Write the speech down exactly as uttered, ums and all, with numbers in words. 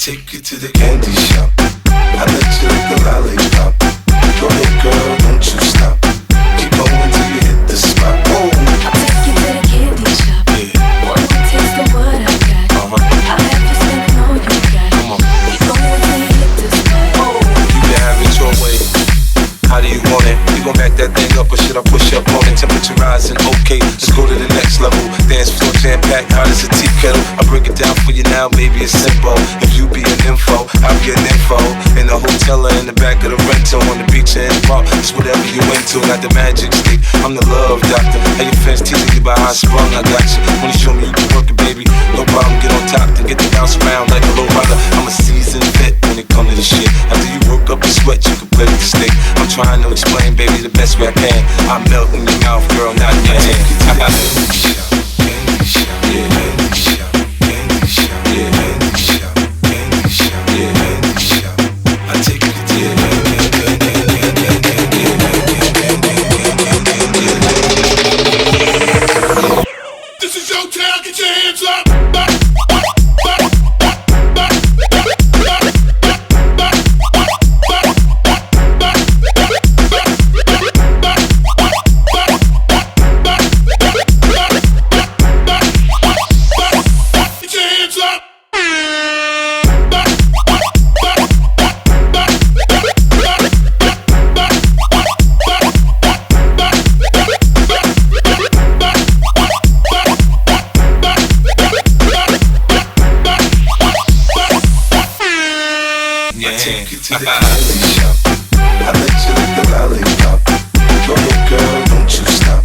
take you to the candy shop. I let you lick a lollipop. Go ahead, girl, don't you stop. Keep going till you hit the spot. Oh, I'll take you to the candy shop. Yeah. Want to taste of what I got? Uh-huh. I'll have you spending all you got. Come on. Keep going till you hit the spot. Oh, you can have it your way. How do you want it? You gon' back that thing up or should I push up on it? Temperature rising, okay, let's go to the next level. Dance floor jam packed, hot as a tea kettle. I break it down for you now, baby, it's simple. If you be an info, I'll be an info. In the hotel or in the back of the rental, on the beach or in the park, it's whatever you into. Got the magic stick, I'm the love doctor. Hey, your fans teasing you by how I sprung, I got you. Wanna show me you can work it, baby? No problem, get on top to get the bounce around like a low rider. I'm a seasoned vet when it comes to this shit. After you work up the sweat, you can play with the stick. I'm trying to explain, baby, the best way I can. I melt in your mouth, girl, not in your hand. Candy shop, candy shop, yeah, candy shop, candy shop, yeah, candy shop, candy shop, yeah, candy shop. I take you to the this is your town, get your hands up. Take you to the candy shop. I let you lick the lollipop. Go ahead, girl, don't you stop.